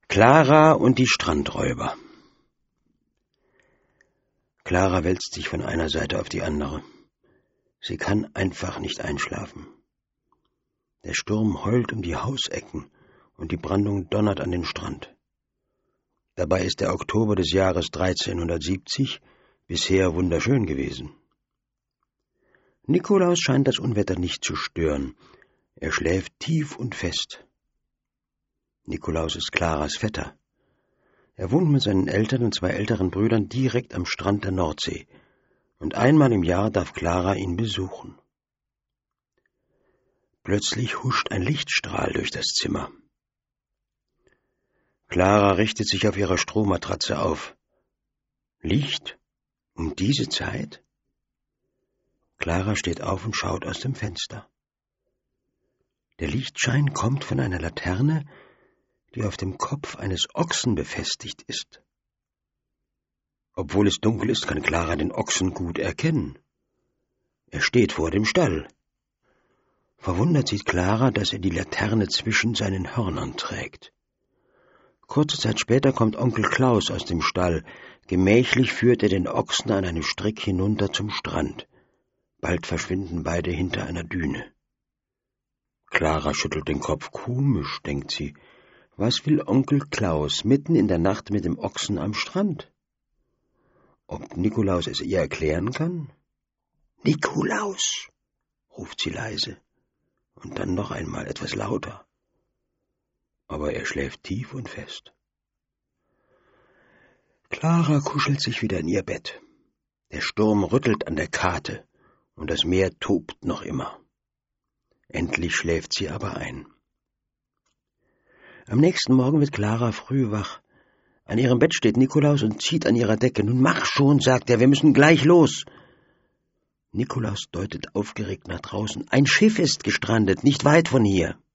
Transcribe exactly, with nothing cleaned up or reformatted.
Clara und die Strandräuber. Clara wälzt sich von einer Seite auf die andere. Sie kann einfach nicht einschlafen. Der Sturm heult um die Hausecken und die Brandung donnert an den Strand. Dabei ist der Oktober des Jahres dreizehnhundertsiebzig bisher wunderschön gewesen. Nikolaus scheint das Unwetter nicht zu stören. Er schläft tief und fest. Nikolaus ist Claras Vetter. Er wohnt mit seinen Eltern und zwei älteren Brüdern direkt am Strand der Nordsee, und einmal im Jahr darf Clara ihn besuchen. Plötzlich huscht ein Lichtstrahl durch das Zimmer. Clara richtet sich auf ihrer Strohmatratze auf. Licht? Um diese Zeit? Clara steht auf und schaut aus dem Fenster. Der Lichtschein kommt von einer Laterne, die auf dem Kopf eines Ochsen befestigt ist. Obwohl es dunkel ist, kann Clara den Ochsen gut erkennen. Er steht vor dem Stall. Verwundert sieht Clara, dass er die Laterne zwischen seinen Hörnern trägt. Kurze Zeit später kommt Onkel Klaus aus dem Stall. Gemächlich führt er den Ochsen an einem Strick hinunter zum Strand. Bald verschwinden beide hinter einer Düne. Clara schüttelt den Kopf. Komisch, denkt sie. Was will Onkel Klaus mitten in der Nacht mit dem Ochsen am Strand? Ob Nikolaus es ihr erklären kann? »Nikolaus«, ruft sie leise und dann noch einmal etwas lauter. Aber er schläft tief und fest. Clara kuschelt sich wieder in ihr Bett. Der Sturm rüttelt an der Kate und das Meer tobt noch immer. Endlich schläft sie aber ein. Am nächsten Morgen wird Clara früh wach. An ihrem Bett steht Nikolaus und zieht an ihrer Decke. »Nun mach schon«, sagt er, »wir müssen gleich los.« Nikolaus deutet aufgeregt nach draußen. »Ein Schiff ist gestrandet, nicht weit von hier.«